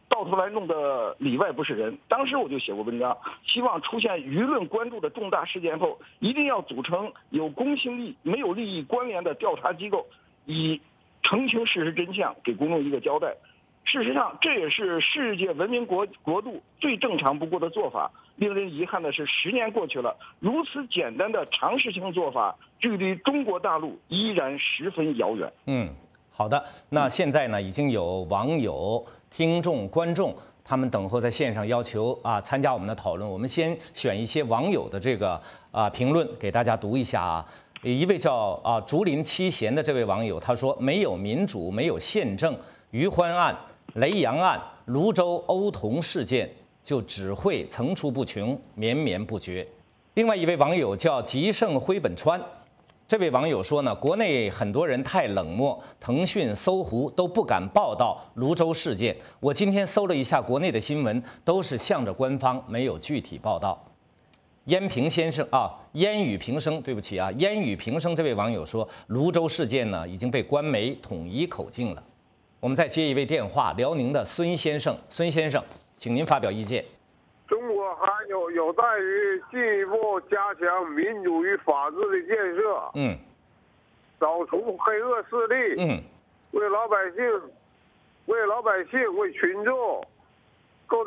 到头来弄得里外不是人。当时我就写过文章，希望出现舆论关注的重大事件后，一定要组成有公信力、没有利益关联的调查机构，以澄清事实真相，给公众一个交代。事实上，这也是世界文明国度最正常不过的做法。令人遗憾的是，10年过去了，如此简单的常识性做法，距离中国大陆依然十分遥远。 好的。那现在呢，已经有网友、听众、观众，他们等候在线上要求参加我们的讨论。我们先选一些网友的这个评论给大家读一下啊。一位叫竹林七贤的这位网友，他说：没有民主，没有宪政，余欢案、雷洋案、泸州欧童事件就只会层出不穷、绵绵不绝。另外一位网友叫吉盛辉本川，这位网友说呢，国内很多人太冷漠，腾讯、搜狐都不敢报道泸州事件。我今天搜了一下国内的新闻，都是向着官方，没有具体报道。烟平先生烟雨平生，对不起啊，烟雨平生这位网友说，泸州事件呢已经被官媒统一口径了。我们再接一位电话，辽宁的孙先生，孙先生，请您发表意见。 中国还有待于进一步加强民主与法治的建设，扫除黑恶势力，为老百姓、为群众构造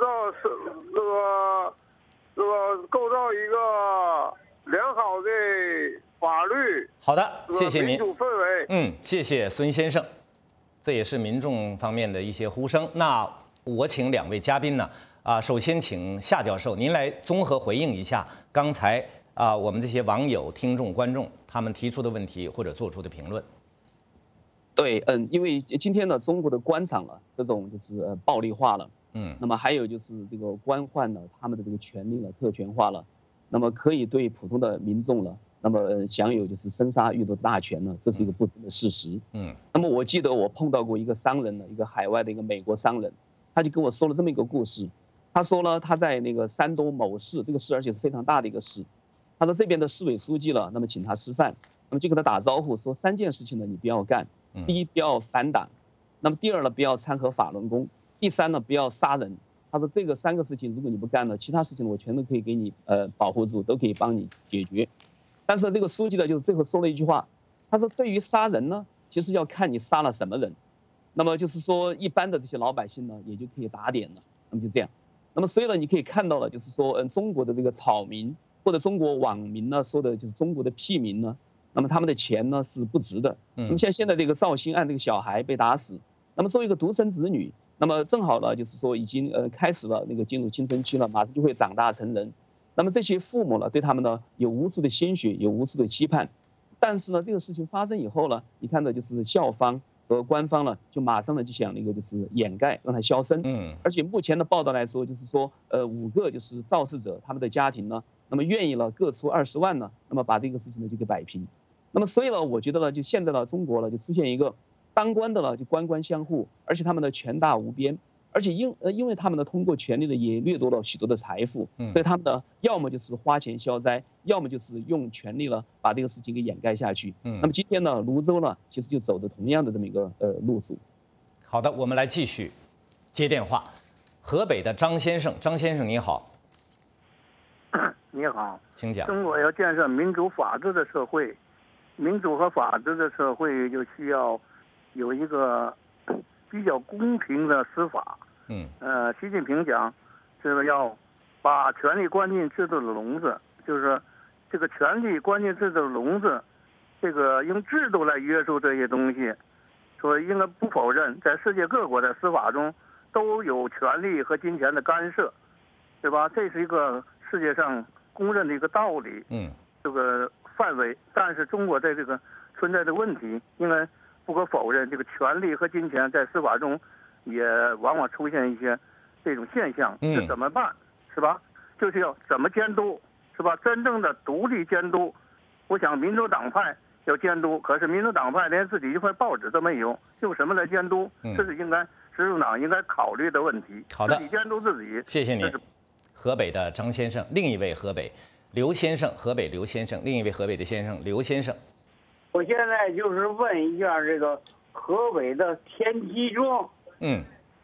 构造一个良好的法律。 好的，谢谢您。 民主氛围。 谢谢孙先生，这也是民众方面的一些呼声。那我请2位嘉宾呢，首先请夏教授，您来综合回应一下刚才我们这些网友、听众、观众他们提出的问题或者做出的评论。 对，因为今天呢，中国的官场了这种就是暴力化了。那么还有就是这个官宦呢，他们的这个权力呢特权化了，那么可以对普通的民众呢，那么享有就是生杀予夺大权呢，这是一个不争的事实。那么我记得我碰到过一个商人呢，一个海外的一个美国商人，他就跟我说了这么一个故事。他说呢，他在那个山东某市，这个市而且是非常大的一个市，他说这边的市委书记了，那么请他吃饭，那么就跟他打招呼说3件事情呢你不要干，第一不要反党，那么第二呢不要掺和法轮功。第3呢，不要杀人。他说这个3个事情，如果你不干了，其他事情我全都可以给你保护住，都可以帮你解决。但是这个书记呢，就最后说了一句话，他说对于杀人呢，其实要看你杀了什么人。那么就是说，一般的这些老百姓呢，也就可以打点了。那么就这样。那么所以呢，你可以看到了，就是说，中国的这个草民或者中国网民呢，说的就是中国的屁民呢，那么他们的钱呢是不值的。那么像现在这个赵兴案，这个小孩被打死，那么作为一个独生子女。那么正好呢，就是说已经开始了那个进入青春期了，马上就会长大成人。那么这些父母呢，对他们呢有无数的鲜血，有无数的期盼。但是呢，这个事情发生以后呢，你看到就是校方和官方呢，就马上呢就想那个就是掩盖，让它销声。而且目前的报道来说，就是说5个就是肇事者他们的家庭呢，那么愿意了各出20万呢，那么把这个事情呢就给摆平。那么所以呢，我觉得呢，就现在呢，中国呢就出现一个。当官的了就官官相护，而且他们的权大无边，而且因为他们呢通过权力呢也掠夺了许多的财富，所以他们呢要么就是花钱消灾，要么就是用权力呢把这个事情给掩盖下去。那么今天呢，泸州呢其实就走的同样的这么一个路数。 好的，我们来继续接电话。河北的张先生，张先生你好。 你好， 请讲。 中国要建设民主法治的社会，民主和法治的社会就需要有一个比较公平的司法。习近平讲，这个要把权力关进制度的笼子，就是这个权力关进制度的笼子，这个用制度来约束这些东西。说应该不否认，在世界各国的司法中都有权力和金钱的干涉，对吧？这是一个世界上公认的一个道理。这个范围，但是中国在这个存在的问题，应该不可否认，这个权力和金钱在司法中也往往出现一些这种现象，这怎么办？是吧？就是要怎么监督，是吧？真正的独立监督，我想民主党派要监督，可是民主党派连自己一块报纸都没有，用什么来监督？这是应该执政党应该考虑的问题。 好的， 自己监督自己。 谢谢您。河北的张先生，另一位河北刘先生，河北刘先生，另一位河北的先生刘先生。 我现在就是问一下这个河北的田七庄，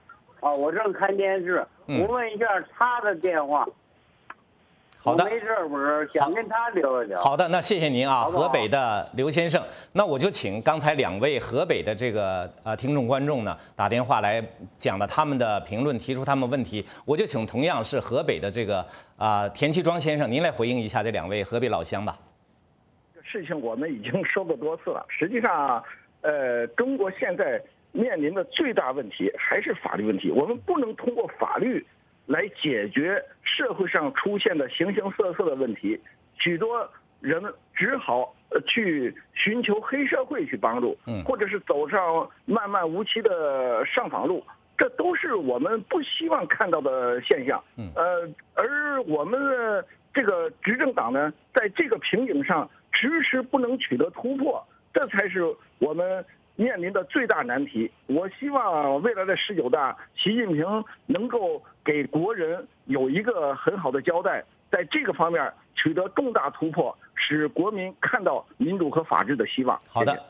我正看电视。我问一下他的电话。 好的， 我没事儿，我说想跟他聊一聊。 好的，那谢谢您啊， 好不好河北的刘先生。那我就请刚才2位河北的这个听众观众呢打电话来讲了他们的评论，提出他们问题。我就请同样是河北的这个田其庄先生，您来回应一下这2位河北老乡吧。 事情我们已经说过多次了。实际上，中国现在面临的最大问题还是法律问题。我们不能通过法律来解决社会上出现的形形色色的问题，许多人只好去寻求黑社会去帮助，或者是走上漫漫无期的上访路，这都是我们不希望看到的现象。而我们的这个执政党呢，在这个瓶颈上迟迟不能取得突破，这才是我们面临的最大难题。我希望未来的19大，习近平能够给国人有一个很好的交代，在这个方面取得重大突破，使国民看到民主和法治的希望。 好的，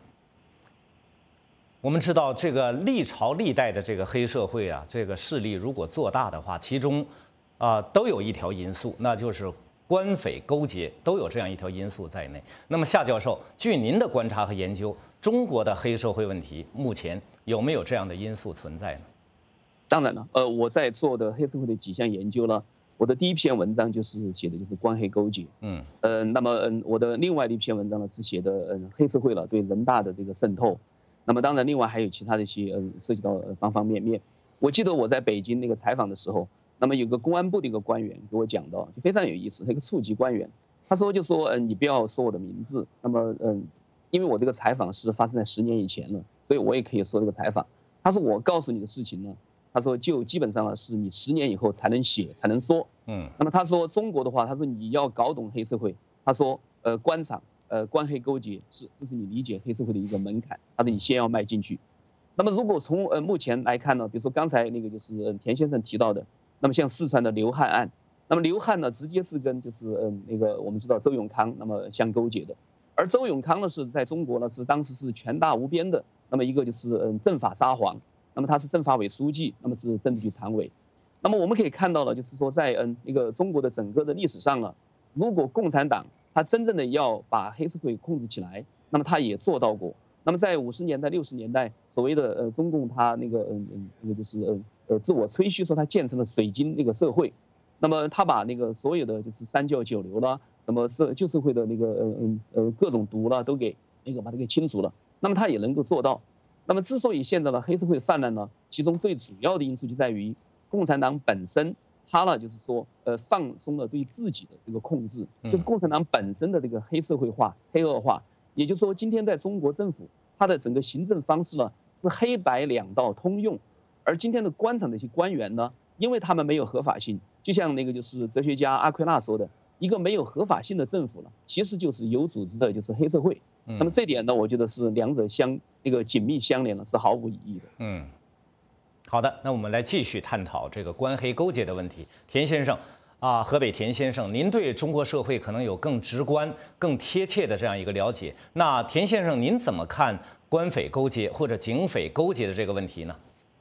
我们知道这个历朝历代的这个黑社会啊，这个势力如果做大的话，其中都有一条因素，那就是官匪勾结，都有这样一条因素在内。那么夏教授，据您的观察和研究，中国的黑社会问题目前有没有这样的因素存在呢？ 当然了，我在做的黑社会的几项研究呢，我的第一篇文章就是写的就是官黑勾结，那么我的另外的一篇文章呢是写的黑社会了对人大的这个渗透，那么当然另外还有其他的一些涉及到方方面面。我记得我在北京那个采访的时候，那么有个公安部的一个官员给我讲到，就非常有意思，他一个处级官员，他说你不要说我的名字，那么因为我这个采访是发生在10年以前了，所以我也可以说这个采访。他说我告诉你的事情呢，他说就基本上呢是你10年以后才能写才能说。那么他说中国的话，他说你要搞懂黑社会，他说官场官黑勾结这是你理解黑社会的一个门槛，他说你先要迈进去。那么如果从目前来看呢，比如说刚才那个就是田先生提到的，那么像四川的刘汉案，那么刘汉呢直接是跟就是那个我们知道周永康那么相勾结的，而周永康呢是在中国呢是当时是权大无边的，那么一个就是政法沙皇，那么他是政法委书记，那么是政治局常委。那么我们可以看到了，就是说在那个中国的整个的历史上呢，如果共产党他真正的要把黑社会控制起来，那么他也做到过。那么在50年代、60年代，所谓的中共他那个就是自我吹嘘说他建成了水晶那个社会，那么他把那个所有的就是三教九流啦，什么旧社会的那个各种毒啦，都给那个把它给清除了。那么他也能够做到。那么之所以现在的黑社会泛滥呢，其中最主要的因素就在于共产党本身，他呢就是说放松了对自己的这个控制，就是共产党本身的这个黑社会化、黑恶化。也就是说，今天在中国政府，它的整个行政方式呢是黑白两道通用，而今天的官场的一些官员呢，因为他们没有合法性，就像那个就是哲学家阿奎那说的，一个没有合法性的政府呢，其实就是有组织的，就是黑社会。那么这点呢，我觉得是两者紧密相连了，是毫无疑义的。 好的，那我们来继续探讨这个官黑勾结的问题。田先生。河北田先生，您对中国社会可能有更直观、更贴切的这样一个了解。那田先生，您怎么看官匪勾结或者警匪勾结的这个问题呢？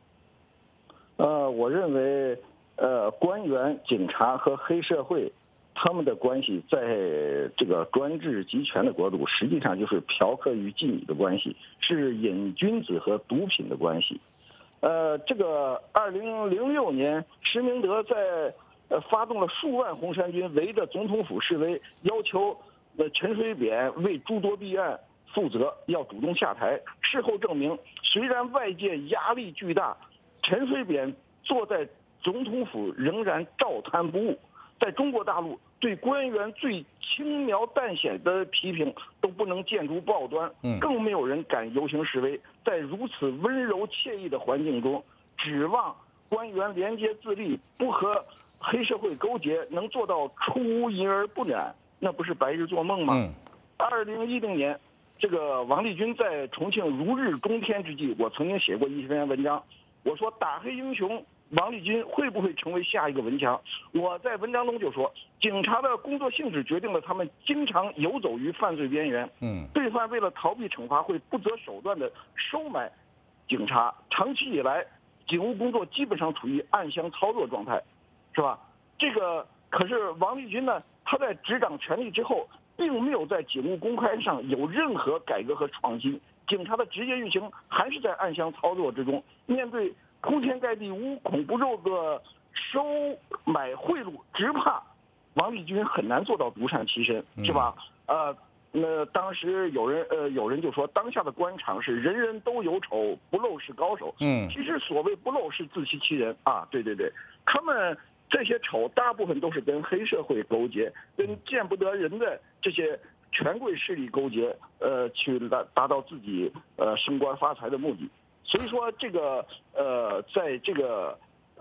我认为，官员、警察和黑社会，他们的关系在这个专制集权的国度，实际上就是嫖客与妓女的关系，是瘾君子和毒品的关系。这个2006年，施明德在发动了数万红衫军围着总统府示威，要求陈水扁为诸多弊案负责，要主动下台。事后证明，虽然外界压力巨大，陈水扁坐在总统府仍然照贪不误。在中国大陆，对官员最轻描淡写的批评都不能见诸报端，更没有人敢游行示威。在如此温柔惬意的环境中，指望官员廉洁自律，不和黑社会勾结，能做到出污淫而不染，那不是白日做梦吗？2010年，这个王立军在重庆如日中天之际，我曾经写过一篇文章，我说打黑英雄王立军会不会成为下一个文强？我在文章中就说，警察的工作性质决定了他们经常游走于犯罪边缘。罪犯为了逃避惩罚，会不择手段的收买警察。长期以来， 警务工作基本上处于暗箱操作状态，是吧？这个可是王立军呢，他在执掌权力之后，并没有在警务公开上有任何改革和创新，警察的职业运行还是在暗箱操作之中。面对铺天盖地、无孔不入的收买贿赂，只怕王立军很难做到独善其身，是吧？那当时有人就说，当下的官场是人人都有丑，不露是高手。其实所谓不露是自欺欺人啊！对，他们这些丑大部分都是跟黑社会勾结，跟见不得人的这些权贵势力勾结，去达到自己升官发财的目的。所以说，这个在这个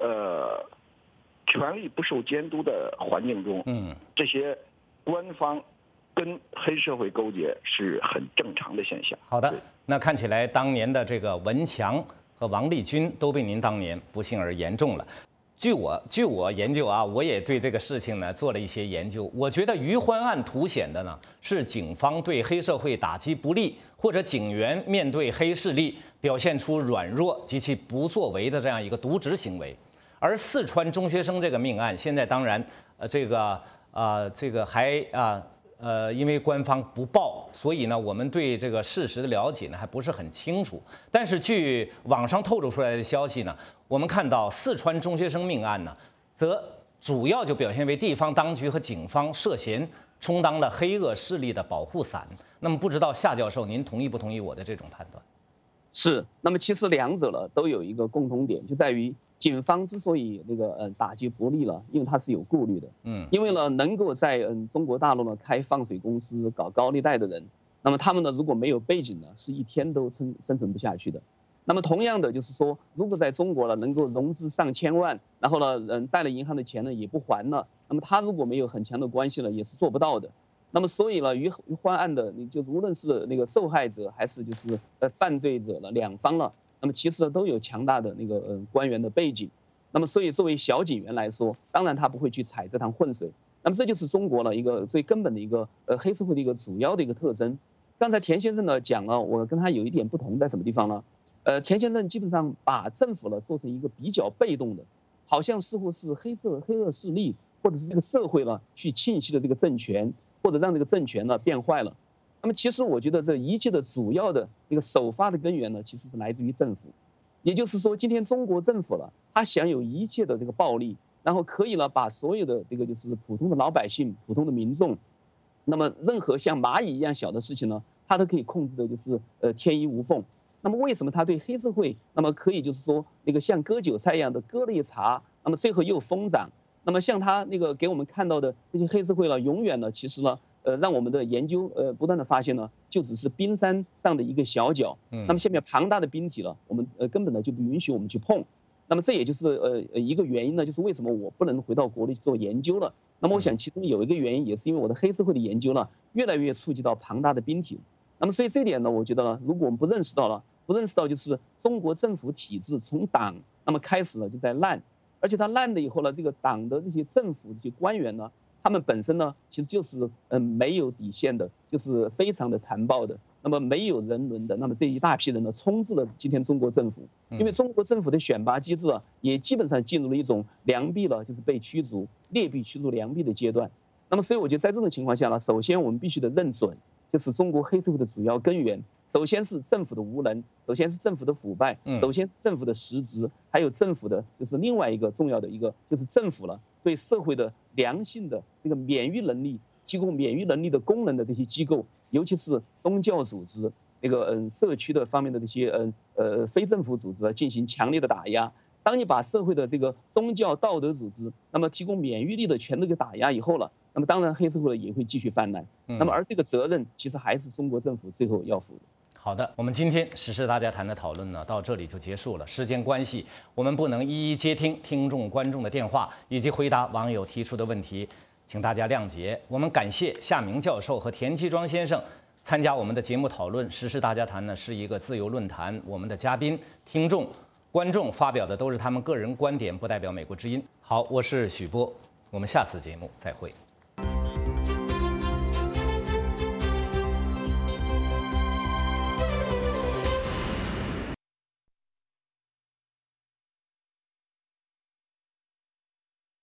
权力不受监督的环境中，这些官方跟黑社会勾结是很正常的现象。 好的，那看起来当年的这个文强和王立军都被您当年不幸而言中了。据我研究啊，我也对这个事情呢做了一些研究。我觉得余欢案凸显的呢是警方对黑社会打击不力，或者警员面对黑势力表现出软弱及其不作为的这样一个渎职行为。而四川中学生这个命案，现在当然这个还因为官方不报，所以呢，我们对这个事实的了解呢还不是很清楚。但是据网上透露出来的消息呢，我们看到四川中学生命案呢，则主要就表现为地方当局和警方涉嫌充当了黑恶势力的保护伞。那么不知道夏教授您同意不同意我的这种判断？ 是。那么其实两者呢都有一个共同点，就在于警方之所以打击不利了，因为他是有顾虑的。因为呢能够在中国大陆呢开放水公司、搞高利贷的人，那么他们呢如果没有背景呢，是一天都生存不下去的。那么同样的就是说，如果在中国呢能够融资上千万，然后呢贷了银行的钱呢也不还了，那么他如果没有很强的关系呢，也是做不到的。那么所以呢，余欢案的就是无论是那个受害者还是就是犯罪者呢，两方呢，那么其实呢都有强大的官员的背景。那么所以作为小警员来说，当然他不会去踩这趟浑水。那么这就是中国呢一个最根本的一个黑社会的一个主要的一个特征。刚才田先生呢讲了，我跟他有一点不同在什么地方呢？田先生基本上把政府呢做成一个比较被动的，好像似乎是黑恶势力或者是这个社会呢去侵袭了这个政权，或者让这个政权呢变坏了。那么其实我觉得这一切的主要的首发的根源呢，其实是来自于政府。也就是说，今天中国政府了，他享有一切的暴利，然后可以呢把所有的就是普通的老百姓、普通的民众，那么任何像蚂蚁一样小的事情呢，他都可以控制的就是天衣无缝。那么为什么他对黑社会那么可以就是说像割韭菜一样的割了一茬，那么最后又疯长？那么像他给我们看到的这些黑社会呢，永远呢其实呢让我们的研究不断的发现呢，就只是冰山上的一个小角。那么下面庞大的冰体了，我们根本呢就不允许我们去碰。那么这也就是一个原因呢，就是为什么我不能回到国内去做研究了。那么我想其中有一个原因，也是因为我的黑社会的研究呢，越来越触及到庞大的冰体。那么所以这点呢，我觉得呢，如果我们不认识到就是中国政府体制从党那么开始呢就在烂，而且它烂了以后呢，这个党的这些政府这些官员呢，他们本身呢其实就是没有底线的，就是非常的残暴的，那么没有人伦的，那么这一大批人呢充斥了今天中国政府。因为中国政府的选拔机制啊，也基本上进入了一种良币了就是被驱逐、劣币驱逐良币的阶段。那么所以我觉得在这种情况下呢，首先我们必须得认准，就是中国黑社会的主要根源，首先是政府的无能，首先是政府的腐败，首先是政府的失职，还有政府的就是另外一个重要的一个就是政府了对社会的良性的免疫能力、提供免疫能力的功能的这些机构，尤其是宗教组织、社区的方面的这些非政府组织进行强烈的打压。当你把社会的宗教道德组织那么提供免疫力的全都给打压以后了，那么当然黑社会也会继续泛滥。那么而这个责任其实还是中国政府最后要负的。 好的，我们今天时事大家谈的讨论呢，到这里就结束了。时间关系，我们不能一一接听听众观众的电话以及回答网友提出的问题，请大家谅解。我们感谢夏明教授和田其庄先生参加我们的节目讨论。时事大家谈呢是一个自由论坛，我们的嘉宾、听众、观众发表的都是他们个人观点，不代表美国之音。好，我是许波，我们下次节目再会。